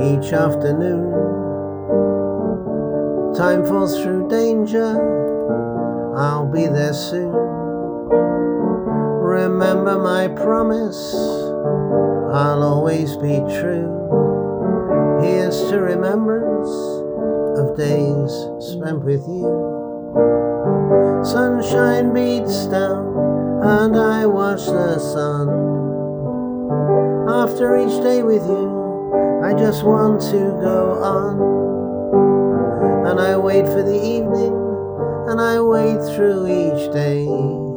each afternoon. Time falls through danger, I'll be there soon. Remember my promise, I'll always be true. Here's to remembrance of days spent with you. Sunshine beats down and I watch the sun. After each day with you, I just want to go on. And I wait for the evening, and I wait through each day.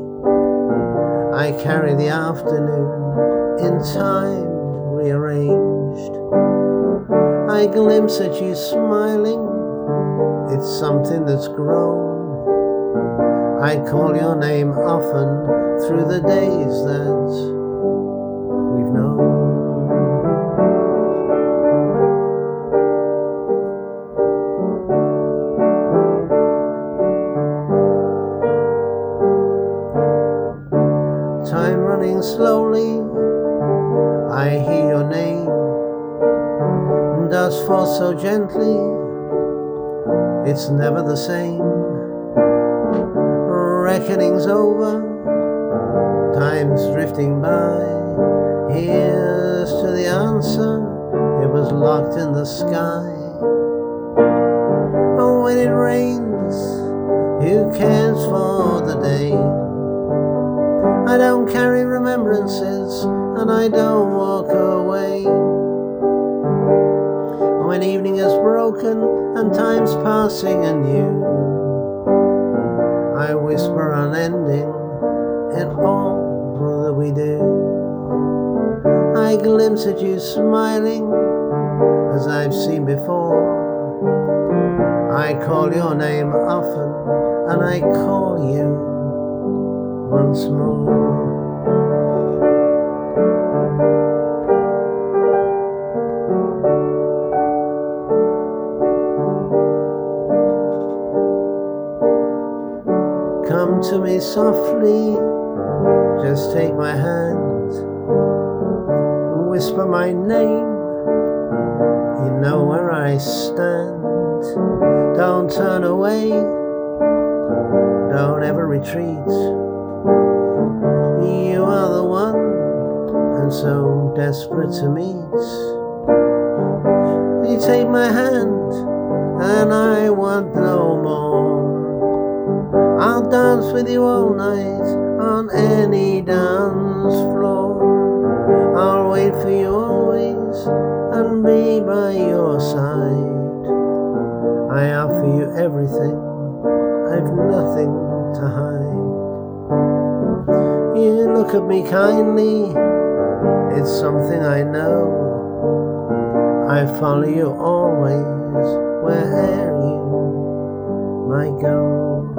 I carry the afternoon in time rearranged. I glimpse at you smiling, it's something that's grown. I call your name often through the days that we've known. Time running slowly, I hear your name. Dust falls so gently, it's never the same. Reckoning's over, time's drifting by. Here's to the answer, it was locked in the sky. Oh, when it rains, who cares for the day? I don't carry remembrances, and I don't walk away. When evening is broken and time's passing anew, I whisper unending in all that we do. I glimpse at you smiling as I've seen before. I call your name often and I call you once more. Come to me softly, just take my hand, whisper my name, you know where I stand. Don't turn away, don't ever retreat. You are the one I'm so desperate to meet. You take my hand and I want no more. I'll dance with you all night on any dance floor. I'll wait for you always and be by your side. I offer you everything, I've nothing to hide. You look at me kindly, it's something I know. I follow you always, where'er you might go.